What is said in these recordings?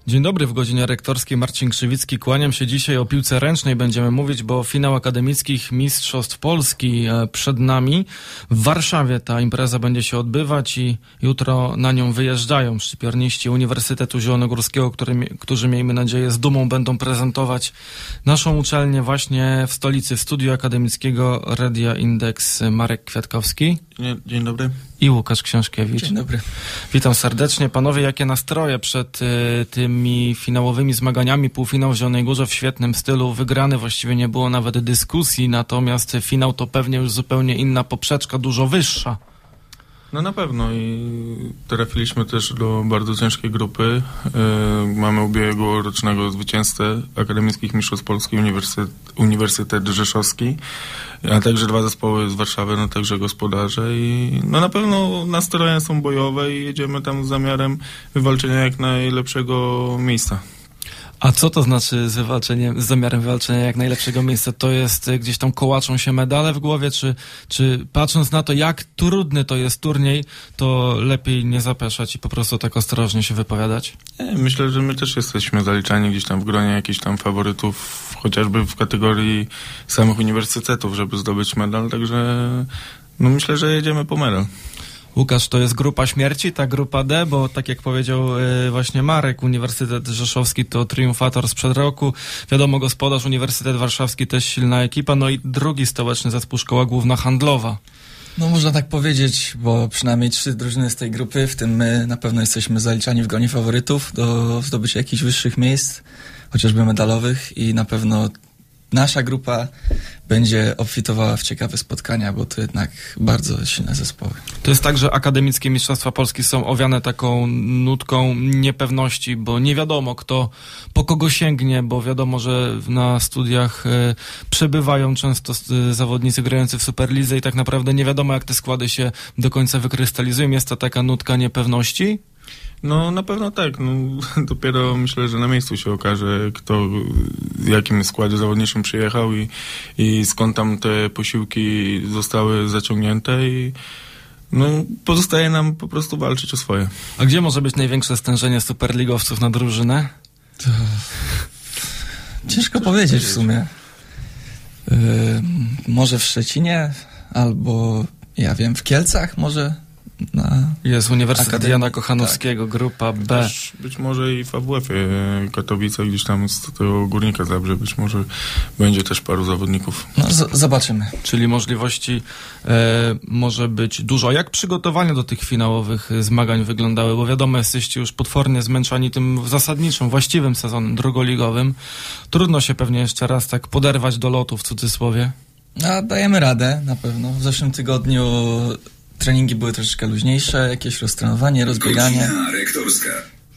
Dzień dobry, w godzinie rektorskiej Marcin Krzywicki. Kłaniam się dzisiaj, o piłce ręcznej będziemy mówić, bo finał akademickich mistrzostw Polski przed nami. W Warszawie ta impreza będzie się odbywać i jutro na nią wyjeżdżają szczypiorniści Uniwersytetu Zielonogórskiego, którzy, miejmy nadzieję, z dumą będą prezentować naszą uczelnię właśnie w stolicy, w studiu akademickiego Radia Index. Marek Kwiatkowski. Dzień dobry. I Łukasz Książkiewicz. Dzień dobry. Witam serdecznie. Panowie, jakie nastroje przed tymi finałowymi zmaganiami? Półfinał w Zielonej Górze w świetnym stylu, wygrany, właściwie nie było nawet dyskusji, natomiast finał to pewnie już zupełnie inna poprzeczka, dużo wyższa. No na pewno i trafiliśmy też do bardzo ciężkiej grupy. Mamy ubiegłorocznego zwycięzcę Akademickich Mistrzostw Polski, Uniwersytet Rzeszowski, a także dwa zespoły z Warszawy, no także gospodarze i no na pewno nastroje są bojowe i jedziemy tam z zamiarem wywalczenia jak najlepszego miejsca. A co to znaczy z zamiarem wywalczenia jak najlepszego miejsca? To jest gdzieś tam kołaczą się medale w głowie, czy patrząc na to, jak trudny to jest turniej, to lepiej nie zapeszać i po prostu tak ostrożnie się wypowiadać? Myślę, że my też jesteśmy zaliczani gdzieś tam w gronie jakichś tam faworytów, chociażby w kategorii samych uniwersytetów, żeby zdobyć medal, także no myślę, że jedziemy po medal. Łukasz, to jest grupa śmierci, ta grupa D, bo tak jak powiedział właśnie Marek, Uniwersytet Rzeszowski to triumfator sprzed roku, wiadomo, gospodarz, Uniwersytet Warszawski też silna ekipa, no i drugi stołeczny zespół, Szkoła Główna Handlowa. No można tak powiedzieć, bo przynajmniej 3 drużyny z tej grupy, w tym my na pewno jesteśmy zaliczani w gronie faworytów do zdobycia jakichś wyższych miejsc, chociażby medalowych i na pewno nasza grupa będzie obfitowała w ciekawe spotkania, bo to jednak bardzo silne zespoły. To jest tak, że akademickie mistrzostwa Polski są owiane taką nutką niepewności, bo nie wiadomo, kto po kogo sięgnie, bo wiadomo, że na studiach przebywają często zawodnicy grający w Superlidze i tak naprawdę nie wiadomo, jak te składy się do końca wykrystalizują. Jest to taka nutka niepewności? No na pewno tak. No, dopiero myślę, że na miejscu się okaże, kto w jakim składzie zawodniczym przyjechał i skąd tam te posiłki zostały zaciągnięte i no, pozostaje nam po prostu walczyć o swoje. A gdzie może być największe stężenie superligowców na drużynę? To ciężko powiedzieć w sumie. Może w Szczecinie, albo ja wiem, w Kielcach może. Jest Uniwersytet Jana Kochanowskiego, tak. Grupa B. Też być może i w AWF-ie Katowice, gdzieś tam z tego Górnika Zabrze, być może będzie też paru zawodników. No, zobaczymy. Czyli możliwości może być dużo. A jak przygotowania do tych finałowych zmagań wyglądały? Bo wiadomo, jesteście już potwornie zmęczeni tym zasadniczym, właściwym sezonem drugoligowym. Trudno się pewnie jeszcze raz tak poderwać do lotu, w cudzysłowie. No, dajemy radę na pewno. W zeszłym tygodniu treningi były troszeczkę luźniejsze, jakieś roztrenowanie, rozbieganie. Rektorska.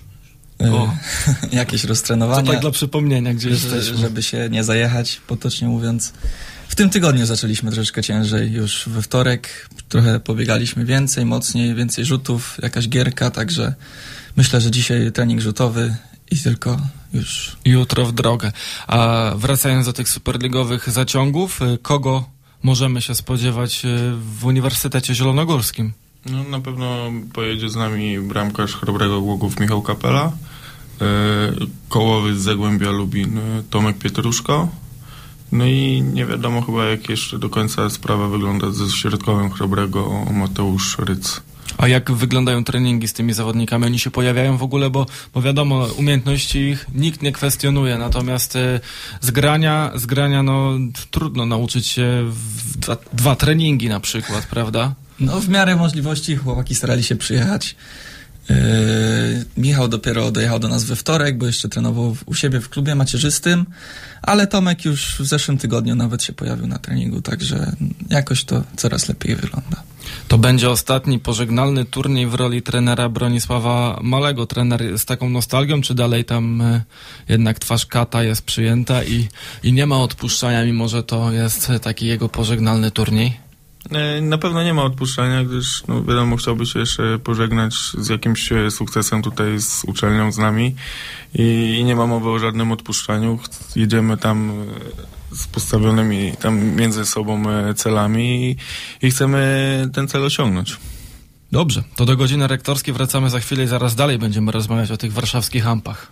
Jakieś roztrenowanie. To tak dla przypomnienia, gdzie jesteśmy. Żeby się nie zajechać, potocznie mówiąc. W tym tygodniu zaczęliśmy troszeczkę ciężej. Już we wtorek trochę pobiegaliśmy więcej, mocniej, więcej rzutów, jakaś gierka, także myślę, że dzisiaj trening rzutowy i tylko już jutro w drogę. A wracając do tych superligowych zaciągów, kogo możemy się spodziewać w Uniwersytecie Zielonogórskim? No na pewno pojedzie z nami bramkarz Chrobrego Głogów Michał Kapela, kołowy z Zagłębia Lubin Tomek Pietruszko, no i nie wiadomo chyba, jak jeszcze do końca sprawa wygląda ze środkowym Chrobrego Mateusz Ryc. A jak wyglądają treningi z tymi zawodnikami? Oni się pojawiają w ogóle, bo wiadomo, umiejętności ich nikt nie kwestionuje, natomiast zgrania no trudno nauczyć się w dwa treningi na przykład, prawda? No w miarę możliwości chłopaki starali się przyjechać. Michał dopiero dojechał do nas we wtorek, bo jeszcze trenował u siebie w klubie macierzystym, ale Tomek już w zeszłym tygodniu nawet się pojawił na treningu, także jakoś to coraz lepiej wygląda. To będzie ostatni pożegnalny turniej w roli trenera Bronisława Malego. Trener z taką nostalgią, czy dalej tam jednak twarz kata jest przyjęta i nie ma odpuszczania, mimo że to jest taki jego pożegnalny turniej? Na pewno nie ma odpuszczania, gdyż no wiadomo, chciałby się jeszcze pożegnać z jakimś sukcesem tutaj z uczelnią, z nami i nie ma mowy o żadnym odpuszczaniu. Jedziemy tam z postawionymi tam między sobą celami i chcemy ten cel osiągnąć. Dobrze, to do godziny rektorskiej wracamy za chwilę i zaraz dalej będziemy rozmawiać o tych warszawskich Hampach.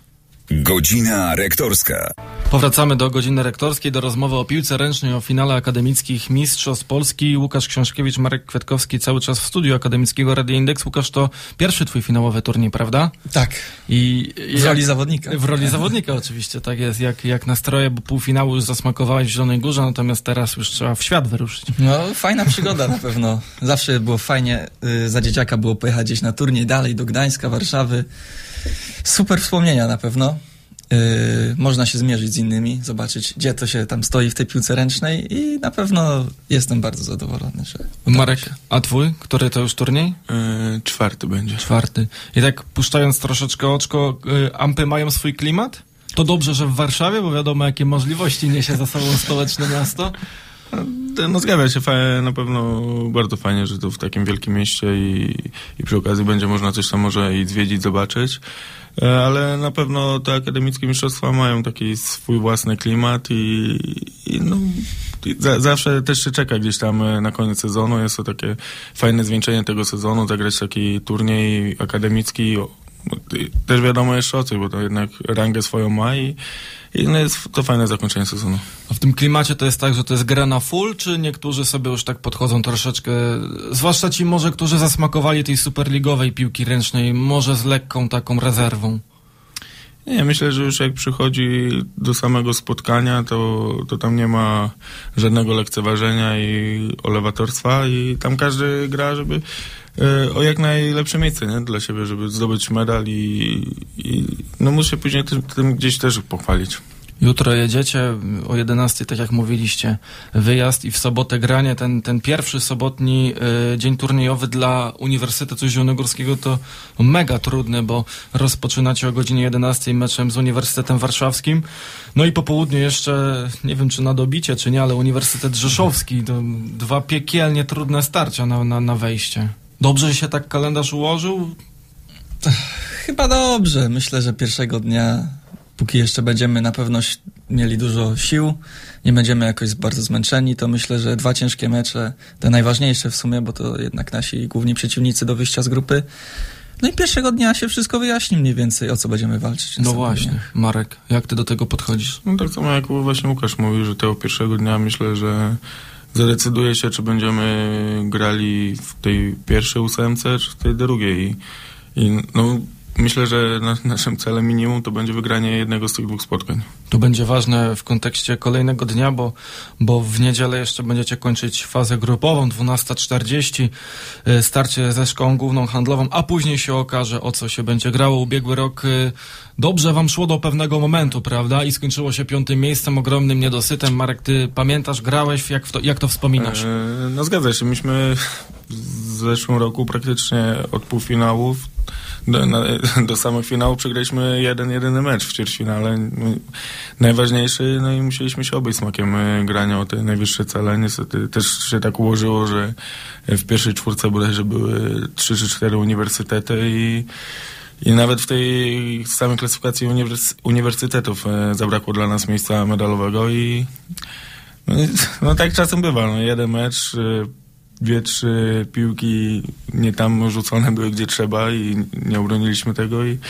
Godzina rektorska. Powracamy do godziny rektorskiej, do rozmowy o piłce ręcznej, o finale akademickich Mistrzostw Polski. Łukasz Książkiewicz, Marek Kwiatkowski cały czas w studiu akademickiego Radia Indeks. Łukasz, to pierwszy twój finałowy turniej, prawda? Tak. I w roli zawodnika. W roli zawodnika oczywiście, tak jest. Jak nastroje, bo półfinału już zasmakowałeś w Zielonej Górze, natomiast teraz już trzeba w świat wyruszyć. No, fajna przygoda na pewno. Zawsze było fajnie, za dzieciaka było pojechać gdzieś na turniej dalej, do Gdańska, Warszawy. Super wspomnienia na pewno. Można się zmierzyć z innymi, zobaczyć, gdzie to się tam stoi w tej piłce ręcznej i na pewno jestem bardzo zadowolony, że... Marek, a twój? Który to już turniej? Czwarty będzie. Czwarty. I tak puszczając troszeczkę oczko, Ampy mają swój klimat? To dobrze, że w Warszawie, bo wiadomo, jakie możliwości niesie za sobą stołeczne miasto. No zgadza się, na pewno bardzo fajnie, że to w takim wielkim mieście i przy okazji będzie można coś tam może i zwiedzić, zobaczyć, ale na pewno te akademickie mistrzostwa mają taki swój własny klimat i zawsze też się czeka gdzieś tam na koniec sezonu, jest to takie fajne zwieńczenie tego sezonu, zagrać taki turniej akademicki, też wiadomo jeszcze o coś, bo to jednak rangę swoją ma i jest to fajne zakończenie sezonu. A w tym klimacie to jest tak, że to jest gra na full, czy niektórzy sobie już tak podchodzą troszeczkę, zwłaszcza ci może, którzy zasmakowali tej superligowej piłki ręcznej, może z lekką taką rezerwą? Nie, myślę, że już jak przychodzi do samego spotkania, to tam nie ma żadnego lekceważenia i olewatorstwa i tam każdy gra, żeby o jak najlepsze miejsce, nie? Dla siebie, żeby zdobyć medal i muszę się później tym gdzieś też pochwalić. Jutro jedziecie o 11:00, tak jak mówiliście, wyjazd i w sobotę granie. Ten pierwszy sobotni dzień turniejowy dla Uniwersytetu Zielonogórskiego to mega trudny, bo rozpoczynacie o godzinie 11:00 meczem z Uniwersytetem Warszawskim. No i po południu jeszcze, nie wiem czy na dobicie, czy nie, ale Uniwersytet Rzeszowski. To dwa piekielnie trudne starcia na wejście. Dobrze się tak kalendarz ułożył? Chyba dobrze. Myślę, że pierwszego dnia, póki jeszcze będziemy na pewno mieli dużo sił, nie będziemy jakoś bardzo zmęczeni, to myślę, że 2 ciężkie mecze, te najważniejsze w sumie, bo to jednak nasi główni przeciwnicy do wyjścia z grupy. No i pierwszego dnia się wszystko wyjaśni mniej więcej, o co będziemy walczyć. No właśnie. Marek, jak ty do tego podchodzisz? No tak samo jak właśnie Łukasz mówił, że tego pierwszego dnia myślę, że zadecyduje się, czy będziemy grali w tej pierwszej 8, czy w tej drugiej. I myślę, że naszym celem minimum to będzie wygranie jednego z tych 2 spotkań. To będzie ważne w kontekście kolejnego dnia, bo w niedzielę jeszcze będziecie kończyć fazę grupową, 12:40, starcie ze Szkołą Główną Handlową, a później się okaże, o co się będzie grało. Ubiegły rok dobrze wam szło do pewnego momentu, prawda? I skończyło się 5. miejscem, ogromnym niedosytem. Marek, ty pamiętasz, grałeś, jak to wspominasz? No zgadza się, myśmy w zeszłym roku praktycznie od półfinałów do samych finałów przegraliśmy jedyny mecz w ćwierćfinale. Najważniejszy, i musieliśmy się obejść smakiem grania o te najwyższe cele. Niestety też się tak ułożyło, że w pierwszej 4 bodajże były 3 czy 4 uniwersytety i nawet w tej samej klasyfikacji uniwersytetów zabrakło dla nas miejsca medalowego i tak czasem bywa. Jeden mecz, 2-3 piłki nie tam rzucone były gdzie trzeba i nie obroniliśmy tego i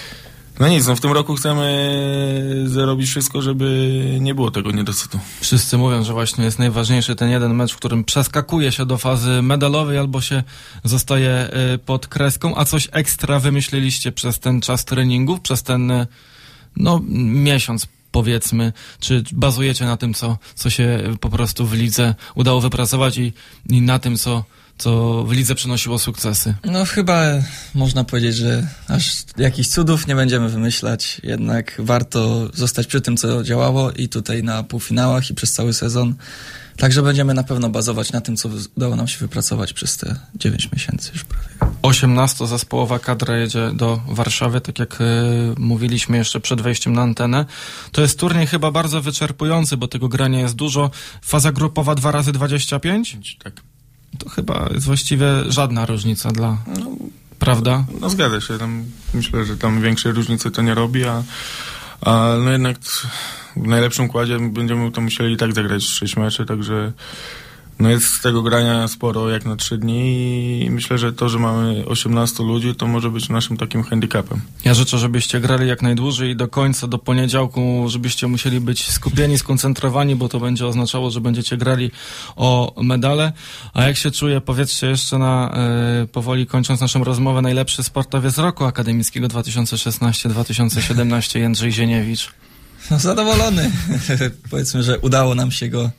w tym roku chcemy zrobić wszystko, żeby nie było tego niedosytu. Wszyscy mówią, że właśnie jest najważniejszy ten jeden mecz, w którym przeskakuje się do fazy medalowej albo się zostaje pod kreską, a coś ekstra wymyśliliście przez ten czas treningów, przez ten miesiąc powiedzmy, czy bazujecie na tym, co się po prostu w lidze udało wypracować i na tym, co w lidze przynosiło sukcesy? No chyba można powiedzieć, że aż jakichś cudów nie będziemy wymyślać, jednak warto zostać przy tym, co działało i tutaj na półfinałach i przez cały sezon. Także będziemy na pewno bazować na tym, co udało nam się wypracować przez te 9 miesięcy już prawie. 18-zespołowa kadra jedzie do Warszawy, tak jak mówiliśmy jeszcze przed wejściem na antenę. To jest turniej chyba bardzo wyczerpujący, bo tego grania jest dużo. Faza grupowa 2x25? Tak. To chyba jest właściwie żadna różnica prawda? No zgadza się. Myślę, że tam większej różnicy to nie robi, a jednak w najlepszym układzie będziemy to musieli i tak zagrać 6 meczy, także no jest z tego grania sporo, jak na 3 dni i myślę, że to, że mamy 18 ludzi, to może być naszym takim handicapem. Ja życzę, żebyście grali jak najdłużej i do końca, do poniedziałku, żebyście musieli być skupieni, skoncentrowani, bo to będzie oznaczało, że będziecie grali o medale. A jak się czuje, powiedzcie jeszcze powoli kończąc naszą rozmowę, najlepszy sportowiec roku akademickiego 2016-2017 Jędrzej Zieniewicz. No zadowolony. Powiedzmy, że udało nam się go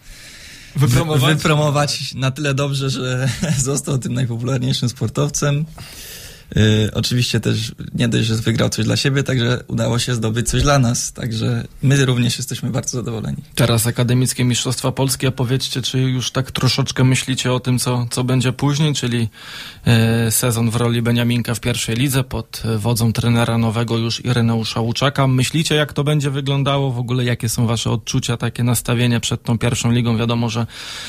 wypromować na tyle dobrze, że został tym najpopularniejszym sportowcem. Oczywiście też nie dość, że wygrał coś dla siebie, także udało się zdobyć coś dla nas, także my również jesteśmy bardzo zadowoleni. Teraz Akademickie Mistrzostwa Polskie, a powiedzcie, czy już tak troszeczkę myślicie o tym, co będzie później, czyli sezon w roli Beniaminka w pierwszej lidze pod wodzą trenera nowego już Ireneusza Łuczaka. Myślicie, jak to będzie wyglądało? W ogóle jakie są wasze odczucia, takie nastawienie przed tą pierwszą ligą? Wiadomo, że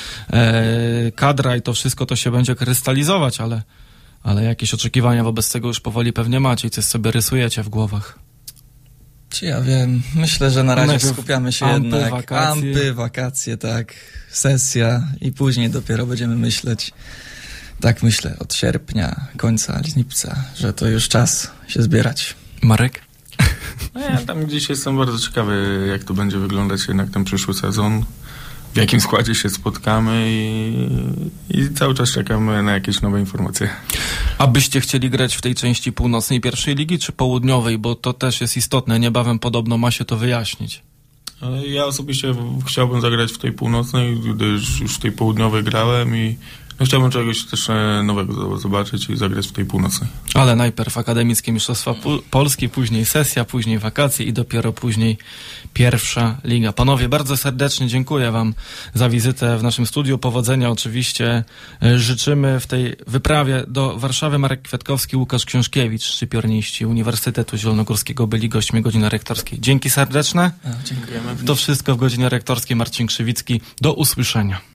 kadra i to wszystko to się będzie krystalizować, ale jakieś oczekiwania wobec tego już powoli pewnie macie i coś sobie rysujecie w głowach. Czy ja wiem, myślę, że na razie Najpierw skupiamy się ampy, jednak. wakacje. Wakacje, tak, sesja i później dopiero będziemy myśleć, tak myślę, od sierpnia, końca lipca, że to już czas się zbierać. Marek? No ja tam gdzieś jestem bardzo ciekawy, jak to będzie wyglądać jednak ten przyszły sezon, w jakim składzie się spotkamy i cały czas czekamy na jakieś nowe informacje. A byście chcieli grać w tej części północnej pierwszej ligi, czy południowej? Bo to też jest istotne. Niebawem podobno ma się to wyjaśnić. Ja osobiście chciałbym zagrać w tej północnej, gdyż już w tej południowej grałem i chciałbym czegoś też nowego zobaczyć i zagrać w tej północnej. Ale najpierw Akademickie Mistrzostwa Polski, później sesja, później wakacje i dopiero później pierwsza liga. Panowie, bardzo serdecznie dziękuję wam za wizytę w naszym studiu. Powodzenia oczywiście życzymy w tej wyprawie do Warszawy. Marek Kwiatkowski, Łukasz Książkiewicz, szczypiorniści Uniwersytetu Zielonogórskiego byli gośćmi Godziny Rektorskiej. Dzięki serdeczne. Dziękujemy. To wszystko w Godzinie Rektorskiej. Marcin Krzywicki. Do usłyszenia.